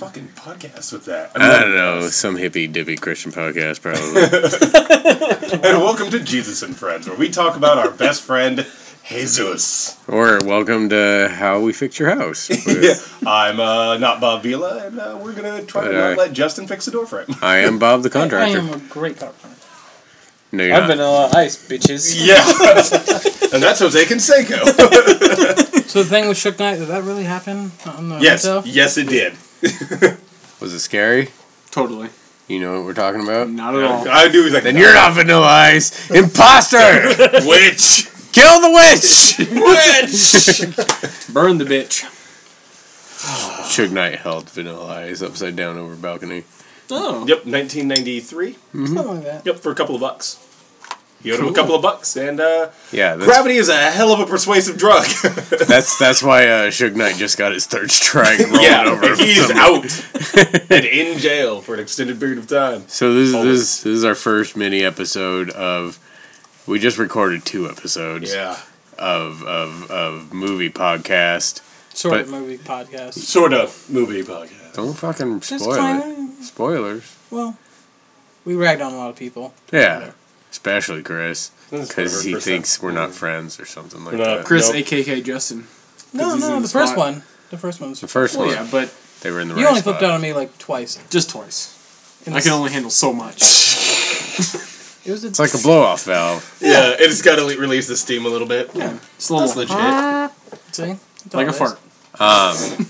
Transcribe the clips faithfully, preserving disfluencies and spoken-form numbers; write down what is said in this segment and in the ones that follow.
fucking podcast with that? I, I don't know. Some hippie dippy Christian podcast, probably. And welcome to Jesus and Friends, where we talk about our best friend, Jesus. Or welcome to How We Fix Your House. Yeah, I'm uh, not Bob Vila, and uh, we're going to try But to not I- let Justin fix the door frame. I am Bob the I contractor. am a great carpenter. No, you're I'm not. Vanilla Ice, bitches. Yeah. And that's Jose Canseco. So the thing with Shook Knight, did that really happen on the Yes, hotel? yes it did. Was it scary? Totally. You know what we're talking about? Not at all. I do. He's like, Then you're not Vanilla Ice. Imposter! witch. Kill the witch! Witch. Burn the bitch. Suge Knight held Vanilla Ice upside down over a balcony. Oh. Yep, nineteen ninety-three. Something like that. Yep, for a couple of bucks. He owed him a couple of bucks, and uh, Yeah, that's, gravity is a hell of a persuasive drug. that's that's why uh, Suge Knight just got his third strike rolling yeah, over. he's some- out and in jail for an extended period of time. So this is Always. this, this is our first mini episode of. We just recorded two episodes Yeah, of of of movie podcast. Sort But- of movie podcast. sort of movie podcast. Don't fucking Just spoil it. kinda, Spoilers. well, we ragged on a lot of people. Yeah, especially Chris, That's because he whatever, thinks we're not percent. friends or something like We're not. that. Chris, Nope. A K K Justin. No, he's no, in the the first spot. one. The first one was... The first Well, one, yeah, but they were in the You right only spot. flipped out on me like twice. just twice. In I this- can only handle so much. It was a, It's like a blow-off valve. Yeah, it's got to le- release the steam a little bit. Yeah. It's a little That's legit. See? That's all like a it is. fart. Um,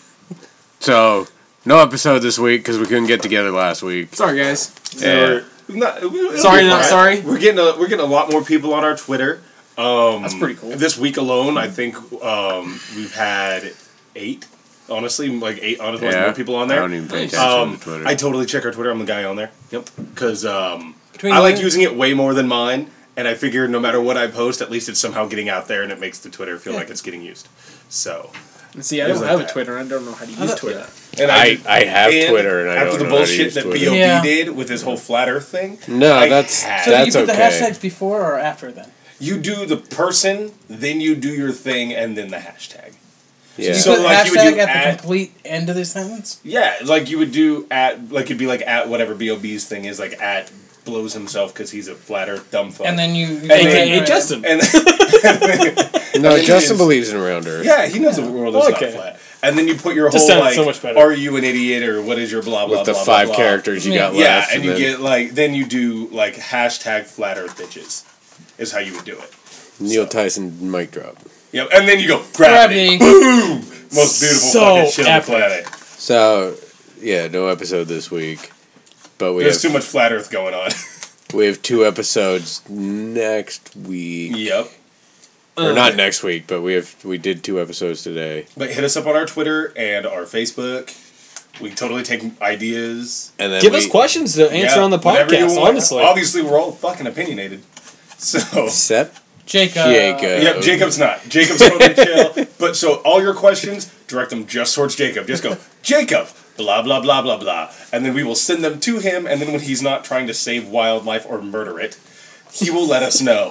so no episode this week because we couldn't get together last week. Sorry, guys. Yeah. Not, it'll Sorry, be not fine. sorry. We're getting a, we're getting a lot more people on our Twitter. Um, That's pretty cool. This week alone, I think um, we've had eight. Honestly, like eight honestly Yeah. more people on I there. don't even pay Nice. attention Um, to Twitter. I totally check our Twitter. I'm the guy on there. Yep. Because um, Between I like you- using it way more than mine, and I figure no matter what I post, at least it's somehow getting out there, and it makes the Twitter feel Yeah. like it's getting used. So, And see, I It was don't like have that. a Twitter. I don't know how to use thought- Twitter. and I, I have and Twitter and I after don't the know how to bullshit use that Twitter. B O B Yeah. did with his whole flat Earth thing. No, I that's had- So that's you put okay. the hashtags before or after then? You do the person, then you do your thing, and then the hashtag. Yeah. You So, put like, you would hashtag do at at- the complete end of the sentence? Yeah, like you would do at, like it'd be like at whatever B O B's thing is, like at blows himself because he's a flat Earth dumb fuck. And then you... you And go then- A K A right. Justin. And then, no, then Justin you- believes in round earth. yeah, he knows the world is Okay. not flat. And then you put your Just whole sounded like, so much better. are you an idiot or what is your blah blah With the blah five blah, blah. characters you Yeah. got Yeah, left. and you then get like then you do like hashtag flat Earth bitches, is how you would do it. Neil so. Tyson mic drop. Yep, and then you go gravity, Gravity. boom, most beautiful So fucking shit epic. on the planet. So, yeah, no episode this week, but we There's have too much flat Earth going on. we have two episodes next week, Yep. or Uh, not next week, but we have we did two episodes today, But hit us up on our Twitter and our Facebook. We totally take ideas. and then Give we, us questions to answer Yeah, on the whatever you podcast, want. honestly. Obviously, we're all fucking opinionated. So, Except Jacob. Jacob. yep, Jacob's not. Jacob's totally chill. But so all your questions, direct them just towards Jacob. Just go, Jacob, blah, blah, blah, blah, blah. And then we will send them to him. And then when he's not trying to save wildlife or murder it, he will let us know.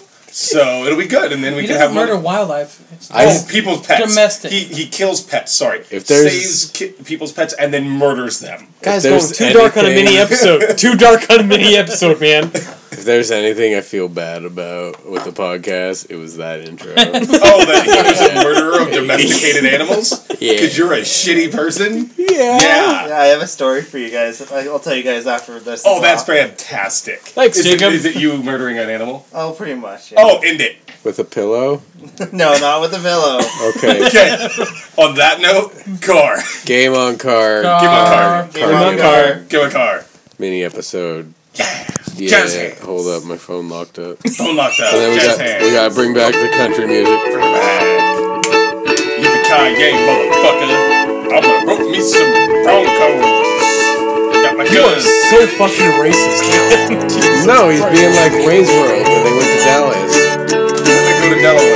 So it'll be good. And then we He can doesn't have murder wildlife. It's I- Oh, people's pets. Domestic. He he kills pets. Sorry. If there's- saves ki- people's pets and then murders them. Guys, If going there's too dark on a anything- mini episode. Too dark on a mini episode, man. if there's anything I feel bad about with the podcast, it was that intro. Oh, that he was a murderer of domesticated animals? Yeah. Because you're a shitty person? yeah. Yeah. Yeah, I have a story for you guys. I- I'll tell you guys after this. Oh, is that's off. fantastic. Thanks, is Jacob. It, is it you murdering an animal? Oh, pretty much. Yeah. Oh, end it. With a pillow. No, not with the pillow. Okay. Okay. On that note, car. Game on car. Car. Give him a car. Game on car. Give him a car. Mini episode. Yeah. Yeah. Jazz hands. Hold up, my phone locked up. Don't lock that. And then we Jazz got hands. we got to bring back the country music. Bring it back. Yippee-ki-yay, motherfucker. I'm gonna rope me some Broncos. Got my You are guns. so fucking racist. No, he's being like Wayne's World when they went to Dallas. Let me go to Delaware.